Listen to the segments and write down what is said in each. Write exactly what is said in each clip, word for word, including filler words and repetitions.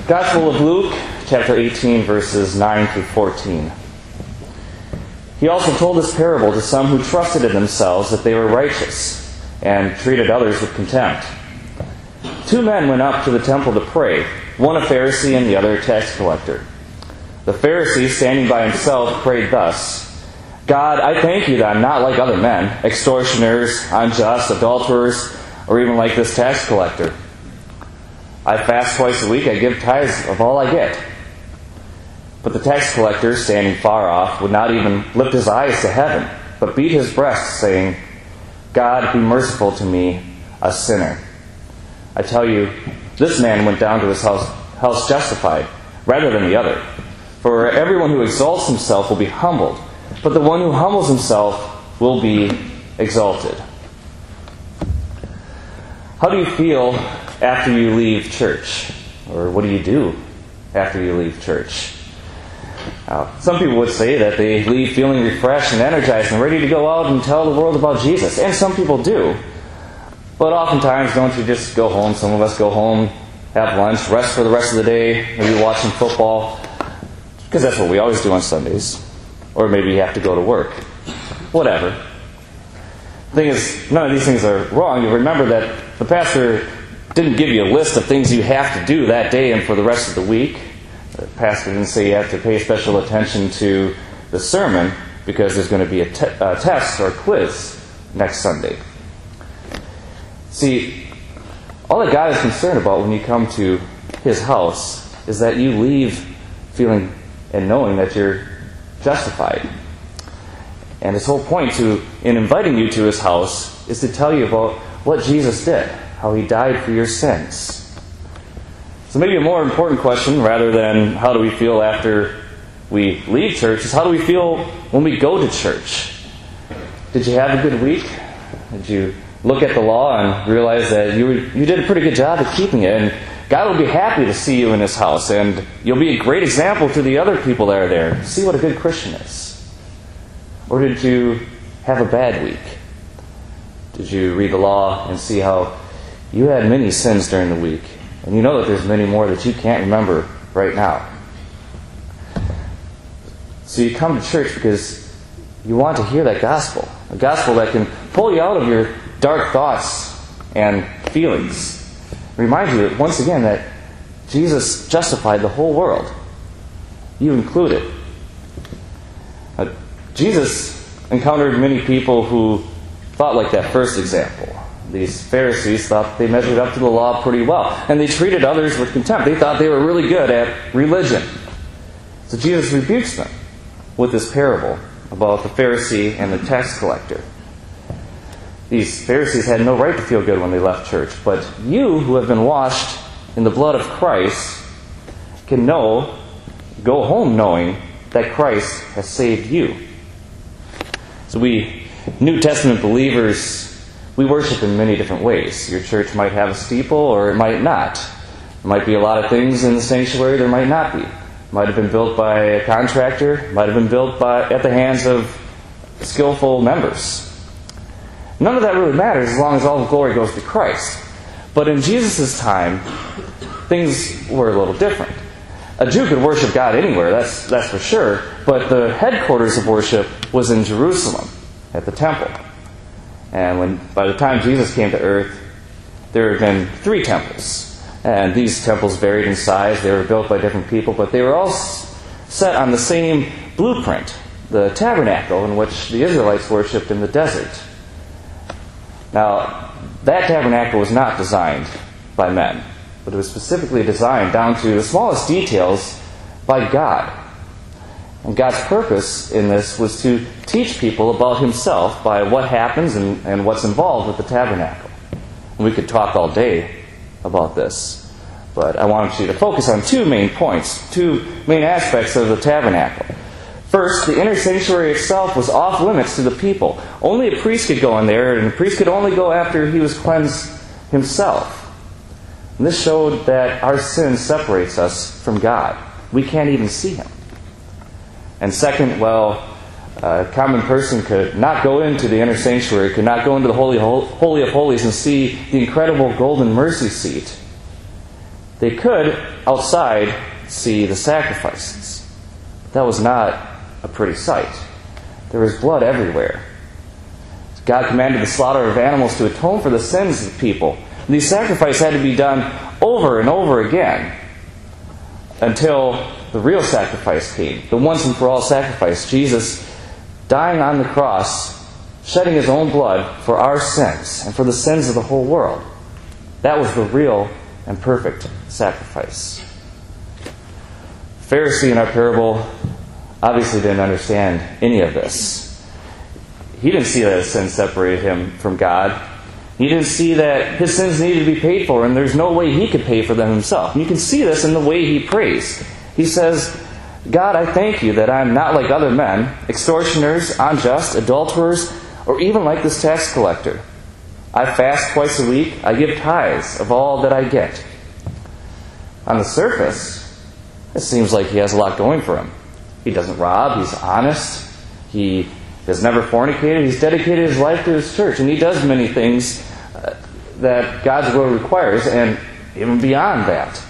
Gospel of Luke, chapter eighteen, verses nine through fourteen. He also told this parable to some who trusted in themselves that they were righteous and treated others with contempt. Two men went up to the temple to pray, one a Pharisee and the other a tax collector. The Pharisee, standing by himself, prayed thus, God, I thank you that I'm not like other men, extortioners, unjust, adulterers, or even like this tax collector. I fast twice a week, I give tithes of all I get. But the tax collector, standing far off, would not even lift his eyes to heaven, but beat his breast, saying, God, be merciful to me, a sinner. I tell you, this man went down to his house, house justified, rather than the other. For everyone who exalts himself will be humbled, but the one who humbles himself will be exalted. How do you feel after you leave church? Or what do you do after you leave church? Now, some people would say that they leave feeling refreshed and energized and ready to go out and tell the world about Jesus. And some people do. But oftentimes, don't you just go home? Some of us go home, have lunch, rest for the rest of the day, maybe watching football, because that's what we always do on Sundays. Or maybe you have to go to work. Whatever. The thing is, none of these things are wrong. You remember that the pastor didn't give you a list of things you have to do that day and for the rest of the week. The pastor didn't say you have to pay special attention to the sermon because there's going to be a, te- a test or quiz next Sunday. See, all that God is concerned about when you come to His house is that you leave feeling and knowing that you're justified. And His whole point to in inviting you to His house is to tell you about what Jesus did, how He died for your sins. So maybe a more important question, rather than how do we feel after we leave church, is how do we feel when we go to church? Did you have a good week? Did you look at the law and realize that you were, you did a pretty good job at keeping it? And God will be happy to see you in His house, and you'll be a great example to the other people that are there. See what a good Christian is. Or did you have a bad week? Did you read the law and see how you had many sins during the week? And you know that there's many more that you can't remember right now. So you come to church because you want to hear that gospel. A gospel that can pull you out of your dark thoughts and feelings. Remind you once again that Jesus justified the whole world. You included. Uh, Jesus encountered many people who thought like that first example. These Pharisees thought they measured up to the law pretty well. And they treated others with contempt. They thought they were really good at religion. So Jesus rebukes them with this parable about the Pharisee and the tax collector. These Pharisees had no right to feel good when they left church. But you, who have been washed in the blood of Christ, can know, go home knowing that Christ has saved you. So we, New Testament believers, we worship in many different ways. Your church might have a steeple or it might not. There might be a lot of things in the sanctuary there might not be. It might have been built by a contractor. It might have been built by at the hands of skillful members. None of that really matters as long as all the glory goes to Christ. But in Jesus' time, things were a little different. A Jew could worship God anywhere, that's, that's for sure. But the headquarters of worship was in Jerusalem, at the temple. And when by the time Jesus came to earth, there had been three temples. And these temples varied in size. They were built by different people, but they were all set on the same blueprint, the tabernacle in which the Israelites worshipped in the desert. Now, that tabernacle was not designed by men, but it was specifically designed down to the smallest details by God. And God's purpose in this was to teach people about Himself by what happens and, and what's involved with the tabernacle. And we could talk all day about this, but I wanted you to focus on two main points, two main aspects of the tabernacle. First, the inner sanctuary itself was off limits to the people. Only a priest could go in there, and a priest could only go after he was cleansed himself. And this showed that our sin separates us from God. We can't even see Him. And second, well, a common person could not go into the inner sanctuary, could not go into the Holy, Holy of Holies and see the incredible golden mercy seat. They could, outside, see the sacrifices. That was not a pretty sight. There was blood everywhere. God commanded the slaughter of animals to atone for the sins of the people. These sacrifices had to be done over and over again until the real sacrifice came, the once and for all sacrifice. Jesus dying on the cross, shedding His own blood for our sins and for the sins of the whole world. That was the real and perfect sacrifice. The Pharisee in our parable obviously didn't understand any of this. He didn't see that his sin separated him from God. He didn't see that his sins needed to be paid for, and there's no way he could pay for them himself. And you can see this in the way he prays. He says, God, I thank you that I'm not like other men, extortioners, unjust, adulterers, or even like this tax collector. I fast twice a week. I give tithes of all that I get. On the surface, it seems like he has a lot going for him. He doesn't rob. He's honest. He has never fornicated. He's dedicated his life to his church. And he does many things uh, that God's will requires, and even beyond that.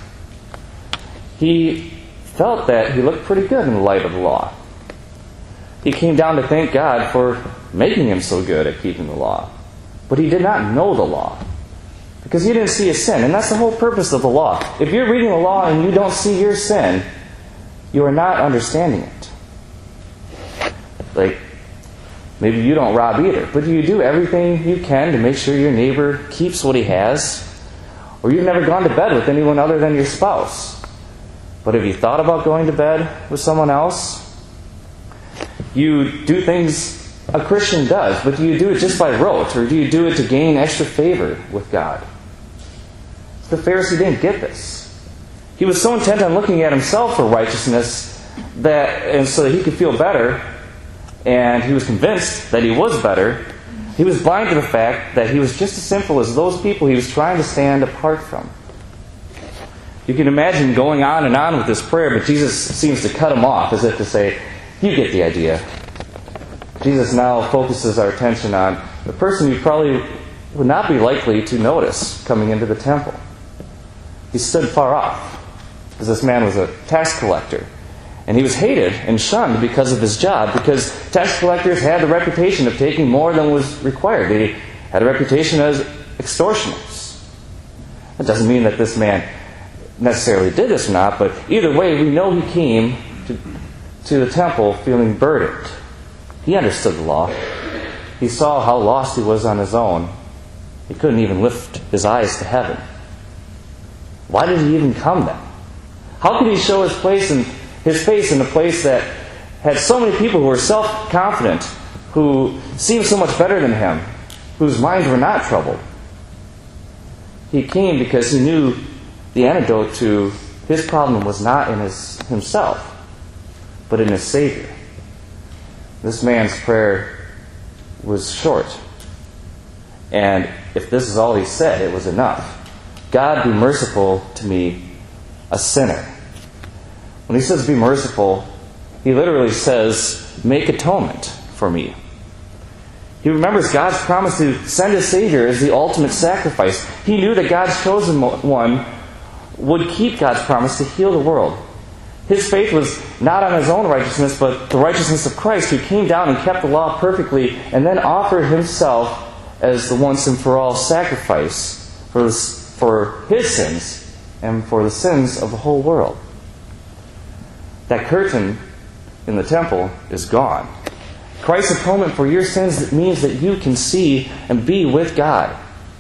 He felt that he looked pretty good in the light of the law. He came down to thank God for making him so good at keeping the law. But he did not know the law, because he didn't see his sin. And that's the whole purpose of the law. If you're reading the law and you don't see your sin, you are not understanding it. Like, maybe you don't rob either, but you do everything you can to make sure your neighbor keeps what he has. Or you've never gone to bed with anyone other than your spouse. But have you thought about going to bed with someone else? You do things a Christian does, but do you do it just by rote, or do you do it to gain extra favor with God? The Pharisee didn't get this. He was so intent on looking at himself for righteousness that, and so that he could feel better, and he was convinced that he was better. He was blind to the fact that he was just as sinful as those people he was trying to stand apart from. You can imagine going on and on with this prayer, but Jesus seems to cut him off as if to say, you get the idea. Jesus now focuses our attention on the person you probably would not be likely to notice coming into the temple. He stood far off, because this man was a tax collector. And he was hated and shunned because of his job, because tax collectors had the reputation of taking more than was required. They had a reputation as extortioners. That doesn't mean that this man necessarily did this or not, but either way, we know he came to, to the temple feeling burdened. He understood the law. He saw how lost he was on his own. He couldn't even lift his eyes to heaven. Why did he even come then? How could he show his place in his face in a place that had so many people who were self-confident, who seemed so much better than him, whose minds were not troubled? He came because he knew the antidote to his problem was not in his himself, but in his Savior. This man's prayer was short. And if this is all he said, it was enough. God, be merciful to me, a sinner. When he says be merciful, he literally says, make atonement for me. He remembers God's promise to send his Savior as the ultimate sacrifice. He knew that God's chosen one would keep God's promise to heal the world. His faith was not on his own righteousness, but the righteousness of Christ, who came down and kept the law perfectly, and then offered himself as the once and for all sacrifice for, this, for his sins and for the sins of the whole world. That curtain in the temple is gone. Christ's atonement for your sins means that you can see and be with God.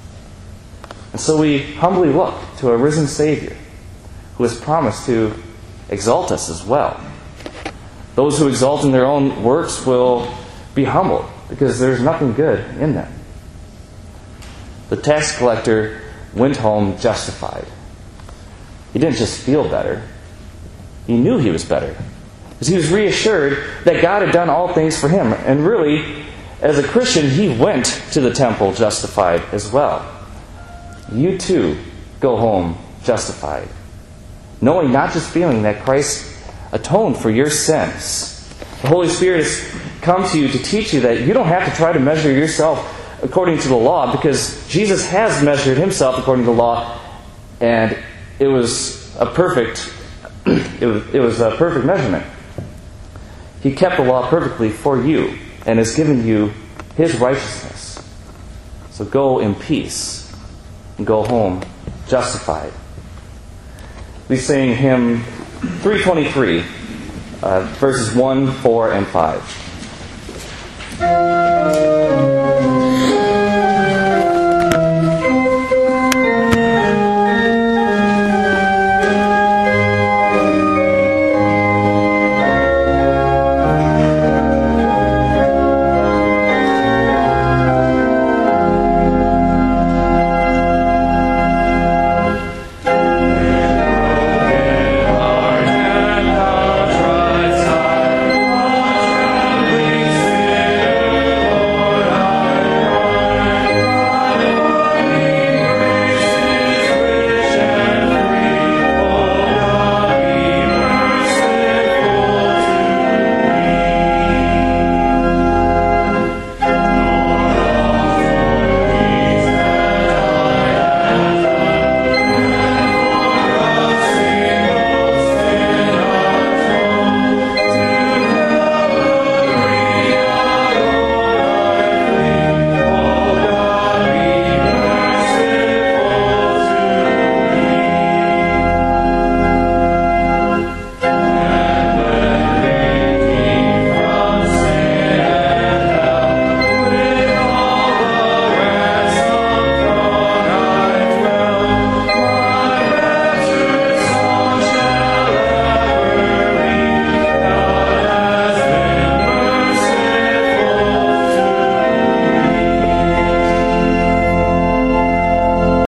And so we humbly look to a risen Savior who has promised to exalt us as well. Those who exalt in their own works will be humbled, because there's nothing good in them. The tax collector went home justified. He didn't just feel better. He knew he was better, because he was reassured that God had done all things for him. And really, as a Christian, he went to the temple justified as well. You too go home justified, knowing, not just feeling, that Christ atoned for your sins. The Holy Spirit has come to you to teach you that you don't have to try to measure yourself according to the law, because Jesus has measured himself according to the law, and it was a perfect it was, it was a perfect measurement. He kept the law perfectly for you and has given you His righteousness. So go in peace and go home justified. We sing hymn three twenty-three, uh, verses one, four, and five.